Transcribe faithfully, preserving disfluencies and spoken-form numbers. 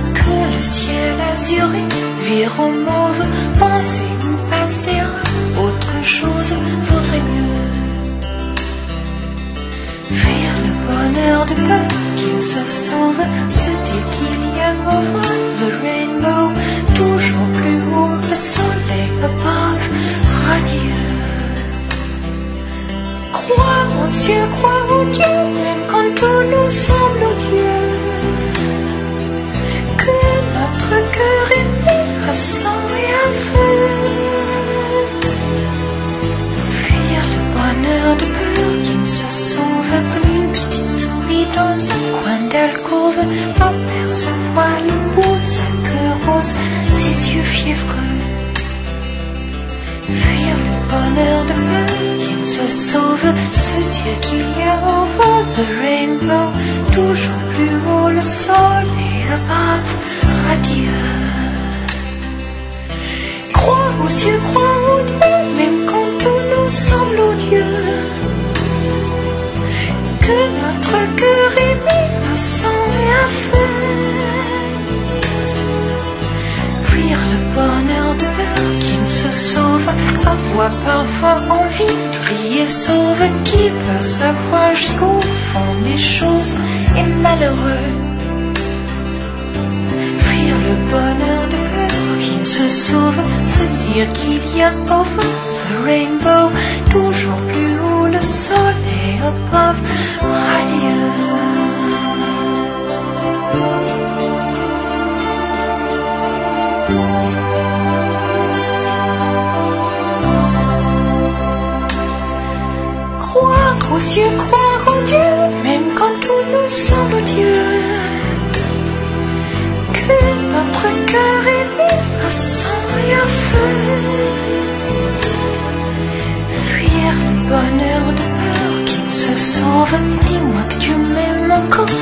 que le ciel azuré vire au mauve, penser ou passer à autre chose vaudrait mieux. Fuir le bonheur de peur qu'il se sauve, se dire qu'il y a over the rainbow, toujours plus haut le soleil above, radieux. Croire en Dieu, croire en Dieu, même quand tout nous semble odieux. Que notre cœur est mis à sang et à feu. Fuir le bonheur de peur qui ne se sauve comme une petite souris dans un coin d'alcôve, apercevoir le bout de sa queue rose, ses yeux fiévreux. Fuir le bonheur de peur qui ne se sauve, se dire qu'il y a over the rainbow, toujours plus haut le soleil above, radieux. Croire aux yeux, croire aux Dieu, même quand tout nous semble odieux. Que notre cœur est mis à sang et à feu. Fuir le bonheur de peur qui ne se sauve, avoir parfois envie de crier sauve, qui peut savoir jusqu'au fond des choses est malheureux. Fuir le bonheur de peur qui ne se sauve, se dire qu'il y a over the rainbow, toujours plus haut le soleil above, radieux. Croire aux yeux, croire en Dieu, même quand tout nous semble odieux. Que notre cœur est mis à sang et à feu. Fuir le bonheur de peur qui ne se sauve, dis-moi que tu m'aimes encore,